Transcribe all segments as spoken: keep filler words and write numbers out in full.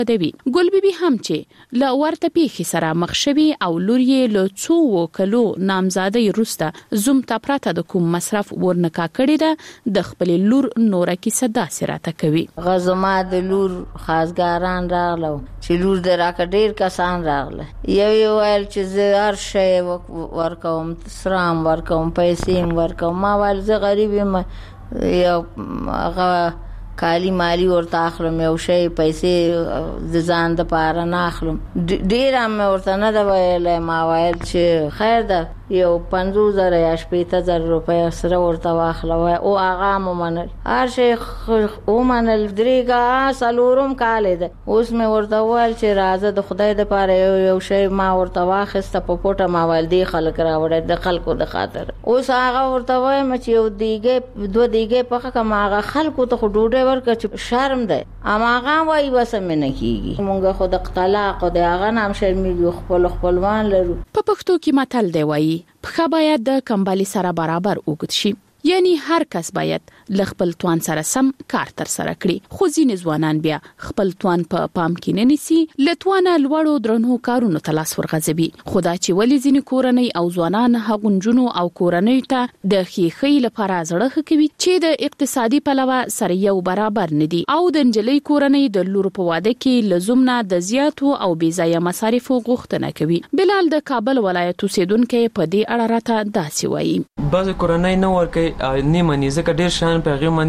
دوي. ګل بیبي هم چې له ورته پیښې سره مخ شوي او لور یې له څو کلو نامزادۍ وروسته زوم ته پرته د کوم مصرف ورنکا کړی ده د خپل لور نوره کیسه داسې راته کوي. غزما د لور خاصګاران راغلو چې لور د راکه ډیر کسان راغله. یو یو ویل چې زه هر شی ورکوم، سرام ورکوم، پیسې ورکوم. ما ویل زه غریب یم، یو هغه کالی مالی ورته اخلم، یو شی پیسې د ځان د پاره نه اخلم. ډیر هم ورته نه دا ویل. ما ویل چې خیر ده یو پنځوس زره یا شپېته زره روپۍ سره ورته واخله او هغه مو منل. هر شی ومنل. درېږه څلورم کال ده. اوس مې ورته وویل چې راځه د خدای دپاره یو یو شی ما ورته واخیسته په پوټه. ما ویل دې خلک راوړی د خلکو د خاطر. اوس هغه ورته وایم چې یو دیګۍ دوه دیګۍ پخه کړم، هغه خلکو ته خو ډوډۍ ورکړه چې شرم دی. اما هغه وایي بس مې نه کېږي. مونږ خو د طلاق د هغه نه هم شرمېږو، خپل خپلوان لرو. په پښتو کې متل دی وایي پښه باید د کمبلي سره برابر اوږد شي. یعنی هر کس باید ل خپل توان سره سم کار تر سره کړي. خو ځینې ځوانان بیا خپل توان په پا پام کې نه نیسي، له توانه لوړو درنو کارونو ته لاس ورغځوي. خدا چې ولې ځینې کورنۍ او ځوانان هغو نجونو او کورنۍ ته د ښېښۍ لپاره زړه ښه کوي چې د اقتصادي پلوه سره یو برابر نه دي، او د نجلۍ کورنۍ د لور په واده کې له زوم نه د زیاتو او بې ځایه مصارفو غوښتنه کوي. بلال د کابل ولایت اوسیدونکی په دې اړه راته داسې وایي. بعض کورنۍ نه ورکوي نه مني، ځکه ډیر شان په هغه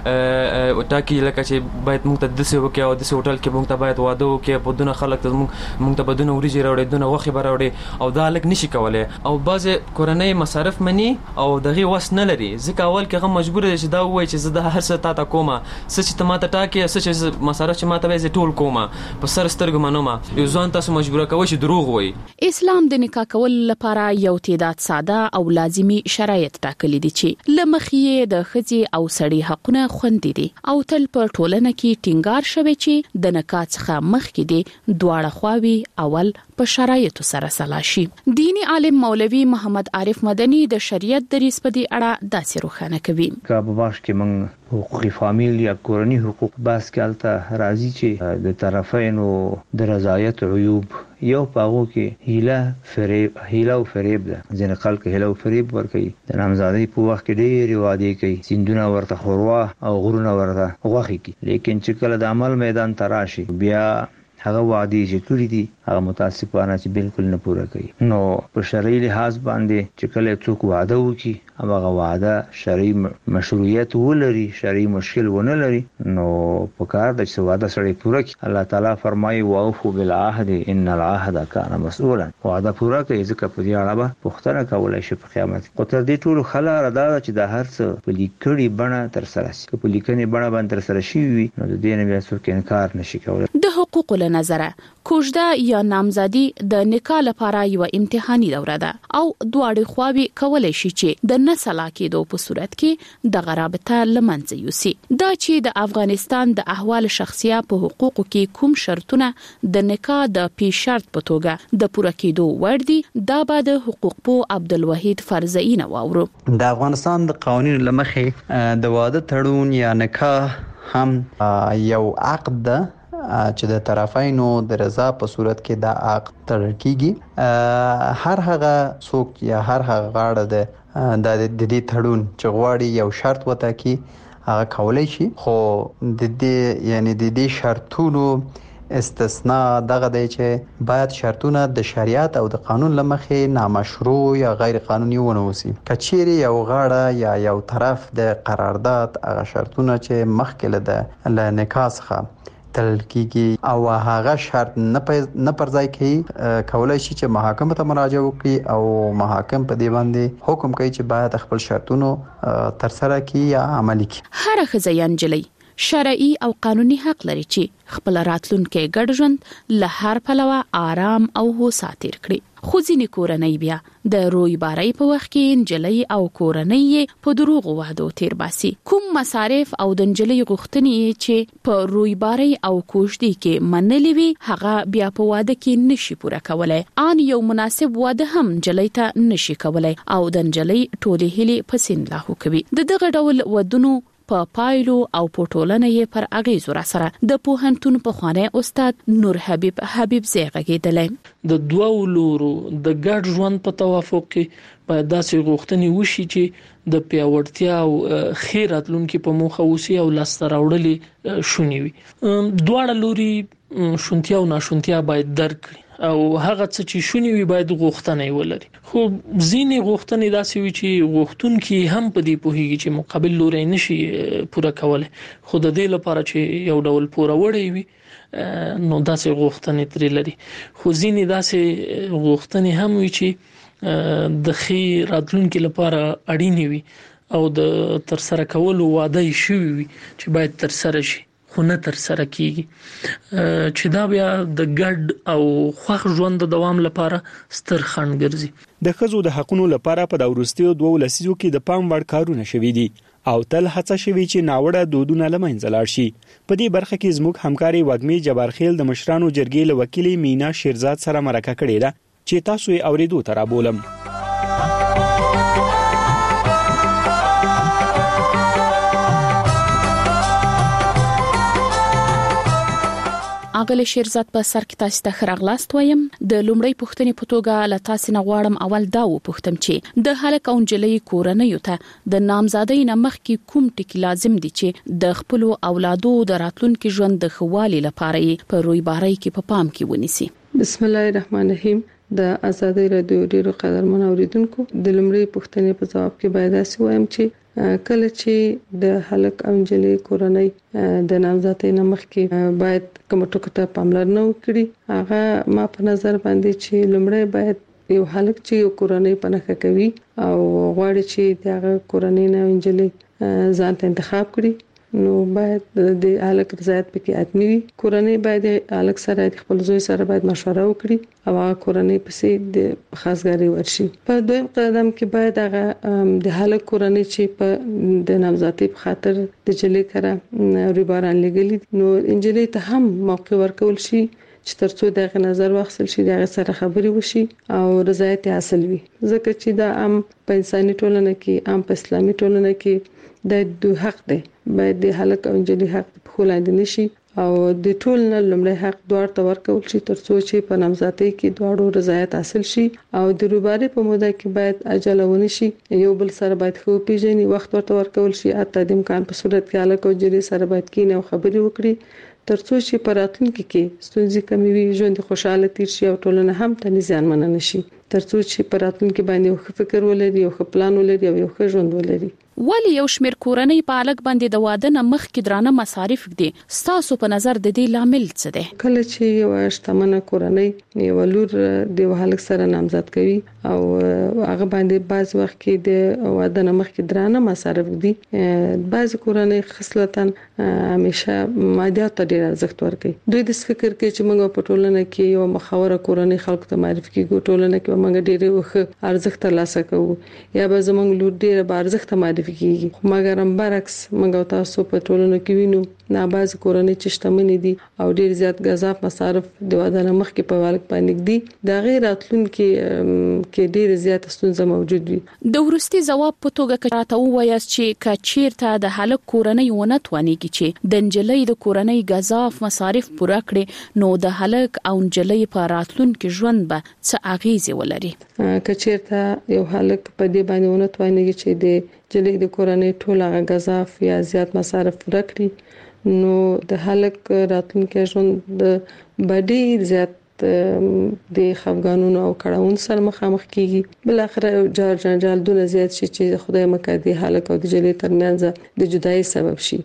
باندې ټاکي لکه چې باید موږ ته دسه وکي او دسه هوټل کې موږ ته باید واده وکي، په دونه خلک ته موږ موږ ته بدونه وريجي راوړي، دونه وخت به راوړي، او دا لک نشي کولای. او بعض کورنۍ مصارف مني او دغه وس نه لري، ځکه اول کې هغه مجبور دي چې دا وایي چې زه د هر څه تا ته کومه، څه چې ماته ټاکي، څه چې مصارف چې ماته وایي ټول کومه، په سر سترګو منومه. یو ځوان تاسو مجبور کوي چې دروغ وایي. اسلام د نکاح کول لپاره یو تعداد ساده او لازمي شرایط ټاکلي دي چې لمخې د ښځې او سړي حقونه خوندي دي او تل په ټولنه کې ټینګار شوی چې د نکاح څخه مخکې دي دواړه خواوې اول په شرایطو سره سلا شي. دینی عالم مولوي محمد عارف مدني د شریعت دریځ په دې اړه داسې روښانه کوي. که په باش کې موږ حقوقي فامیل یا کورنی حقوق باس کې الته راځي چې د طرفینو د رضایت عیوب یو پاغو کې هیله فریب هیله او فریب ده. ځینې خلک هیله او فریب ورکوي، د نامزادۍ په وخت کې ډېرې وعدې کوي، سیندونه ورته خوروا او غرونه ورته غوښې کوي، لیکن چې کله د عمل میدان ته راشي بیا هغه وعدې چې کړي دي هغه متاسفانه چې بالکل نه پوره کوي. نو په شرعي لحاظ باندې چې کله څوک وعده وکړي او هغه وعده شرعي مشروعیت ولري، شرعي مشکل ونه لري، نو په کار د چې وعده سړی پوره کړي. الله تعالی فرمایي واوفوا بالعهد ان العهد كان مسؤولا. وعده پوره کوي، ځکه په دې اړه به پوښتنه کولای شي په قیامت. او تر دې ټولو خلا ردا چې د هر څه په لیکلي بڼه تر سره شي، که په لیکنې بڼه باندې تر سره شي وي نو د دې نه بیا څوک انکار نشي کولای. د حقوق له نظره کوژده یا نامزادي د نکاح لپاره یو امتحاني دوره ده او دواړه خواوې کولای شي چې د نسل کېدو په صورت کې د غرابته لمنځه یوسي. دا چې د افغانستان د احوال شخصیه په حقوقو کې کوم شرطونه د نکاح د پیش شرط په توګه د پوره کېدو وړ دي، دا به د حقوق پو عبدالوحید فرزئی نه واورو. د افغانستان د قوانینو لمخې د واده تړون یا نکاح هم یو عقد ده چې د طرفینو د رضا په صورت کې دا عقد تړل کیږي. هر هغه څوک یا هر هغه غاړه د د دې تړون چې غواړي یو شرط وټاکي هغه کولای شي، خو د دې یعنی د دې شرطونو استثناء دغه دی چې باید شرطونه د شریعت او د قانون لمخې نامشروع یا غیر قانوني ونه وسی. کچېری یو غاړه یا یو طرف د قرارداد هغه شرطونه چې مخکې له له نکاح څخه تل کیږي او هغه شرط نه پر ځای کوي، کولای شي چې محاکمه ته مراجعه وکړي او محاکم په دې باندې حکم کوي چې باید خپل شرطونو تر سره کړي یا عملي کړي. هر ښځه یا نجلۍ شرعي او قانوني حق لري چې خپل راتلونکي ګډ ژوند له هر پلوه آرام او هوسا تیر کړي. خو ځینې کورنۍ بیا د رویبارۍ په وخت کې نجلۍ او کورنۍ په دروغو وعدو تیر باسي. کوم مصارف او د نجلۍ غوښتنې چې په رویبارۍ او کوژدې کې منلې وي هغه بیا په واده کې نشي پوره کولای. ان یو مناسب واده هم نجلۍ ته نشي کولای او د نجلۍ ټولې هیلې پسین لاهو کوي. د دغه ډول ودونو په پایلو او پټولنه یې پر اغیزو را سره د پوهنتون په خوانه استاد نور حبیب حبیب زیغږیدل د دوه لورو د ګډ ژوند په توافق کې باید داسې غوښتنې وشي چې د پیاوړتیا او خیر راتلونکو په موخه وسی او لاستر راوړلې شونی وي. دواړه لوري شونتیا او ناشونتیا باید درک کړي او هغه څه چې شونی وي باید غوښتنه ولري. خو ځینې غوښتنې داسې وي چې غوښتونکي هم په دې پوهیږي چې مقابل لوري نشي پوره کولای، خو د دې لپاره چې یو ډول پوره وړي وي نو داسې غوښتنې ترې لري. خو ځینې داسې غوښتنې هم وي چې د خیر راتلونکو لپاره اړینې وي او د تر سره کولو وعده شوی وي چې باید تر سره شي خو نه تر سره کیږي، چې دا بیا د ګډ او خوښ ژوند د دوام لپاره ستر خنډ ګرځي. د ښځو د حقوقو لپاره په دا وروستیو دوه لسیزو کې د پام وړ کارونه شوي دي او تل هڅه شوي چې ناوړه دودونه له منځه لاړ شي. په دې برخه کې زموږ همکاري وږمې جبارخیل د مشرانو جرګې له وکیل مینا شیرزاد سره مرکه کړې ده چې تاسو یې اوریدو ته رابولم. اغله شیرزاد په سر کې تاسو ته خراغلاست وایم. د لومړی پوښتنې په توګه له تاسو نه غواړم اول دا و پوښتم چې د هلک او نجلۍ کورنۍ ته د نامزادۍ نه مخکې کوم ټکی لازم دي چې د خپل اولادو د راتلونکي ژوند د خوالي لپاره په رویبارۍ کې په پام کې ونیسي. بسم الله الرحمن الرحیم. د ازادي رادیو ډیرو قدرمن اوریدونکو، د لومړی پوښتنې په جواب کې باید اسې وایم چې کله چې د هلک او نجلۍ کورنۍ د نامزادۍ نه مخکې باید کوم ټکو ته پاملرنه وکړي، هغه ما په نظر باندې چې لومړی باید یو هلک چې یو کورنۍ پنهخه کوي او غواړي چې دغه کورنۍ نه نجلۍ ځان ته انتخاب کړي نو باید د هلک رضایت پکې حتمی وي. کورنۍ باید هلک سره د خپل زوی سره باید مشوره وکړي او هغه کورنۍ پسې د خاصګاری ورشي. په دویم قدم کې باید هغه د هلک کورنۍ چې په د نامزادۍ په خاطر د جلې کړه ریباران لګلی نو انجلۍ ته هم موقع ورکول شي چې ترڅو دغه نظر واخیستل شي، دغه سره خبري وشي او رضایت حاصل وي. ځکه چې دا عام په انساني ټولنه کې، عام په اسلامي ټولنه کې د دوه حق دی، باید د هلک او نجلۍ حق په خولاندې نشي او د ټول نه لومړی حق دوار ته ورکول شي ترڅو چې په نامزادۍ کې دواړو رضایت حاصل شي او د روباري په موده کې باید عجله ونه شي، یو بل سره باید خو پیژني، وخت ورته ورکول شي، حتی د امکان په صورت کې هلک او نجلۍ سره باید کینه او خبري وکړي ترڅو چې په راتلونکي کې ستونزې کمې وي، ژوند خوشاله تیر شي او ټولنه هم ته زیانمن نه شي، ترڅو چې په راتلونکي باندې یو ښه فکر ولري، یو ښه پلان ولري او یو ښه ژوند ولري. ولی یو شمیر کورنۍ په الګ باندې د واده نه مخکې درانه مصارف دي، ستاسو په نظر د دې لامل څه دی؟ کله چې یو شتمنه کورنۍ یو لور د هلک سره نامزد کوي او هغه باندې بعض وخت کې د واده نه مخکې درانه مصارف دي، بعض کورنۍ خصلتاً همیشه مادیات ته ډیر ارزښت ورکوي. دوی د فکر کوي چې موږ په ټولنه کې یو مخاوره کورنۍ خلکو ته معرفي کیږو، ټولنه کې موږ ډیر وخت ارزښت ترلاسه کوو یا به زموږ لور ډیر به ارزښت معرفي کیږي. خو مګر هم برعکس موږ تاسو په ټولنه کې وینو نه بعض کورنۍ چې شتمنې دي او ډیر زیات غذاب مصارف د واده نه مخکې په والک باندې دي، دا غیر راتلونکي کې ډیر زیات ستونزې موجود وي. د ورستي جواب په توګه کراته وایي چې کچیرته د هلک کورنۍ ونه توانېږي چې د نجلۍ د کورنۍ غذاب مصارف پوره کړي نو د هلک او نجلۍ په راتلونکي ژوند به څه اغیزه ولري. کچیرته یو هلک په دې باندې ونه توانېږي چې د جلې د کورنۍ ټول هغه غذاف یا زیات مصارف پوره کړي نو د هلک راتلونکي ژوند د باندې زیات د خفګانونو او کړهون سره مخامخ کیږي. بل اخر جار جنجال دونه زیات شي چې خدای مکه د هلک او د جلې ترمنځ د جدایي سبب شي.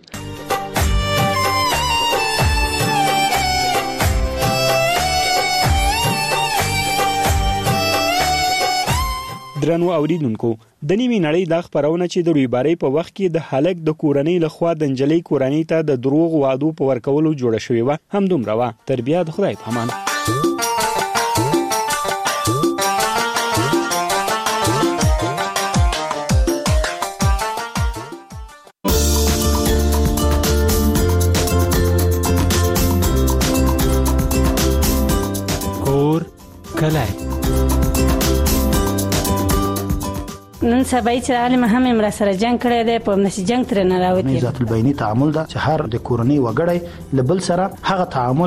درنو اوریدونکو، د نیمه نړۍ د خبرونه چې د رویبارۍ په وخت کې د هلک د کورنۍ لخوا د نجلۍ کورنۍ ته د دروغ وعدو په ورکولو جوړه شوې و، هم دومره و. تر بیا د خدای په امان. کور کلای نن سبا چې عالم هم امر سره جنگ کړی دی په نشي جنگ تر نه راوتی ذات البینی تعامل دا چې هر د کورنۍ وګړي لبل سره هغه تعامل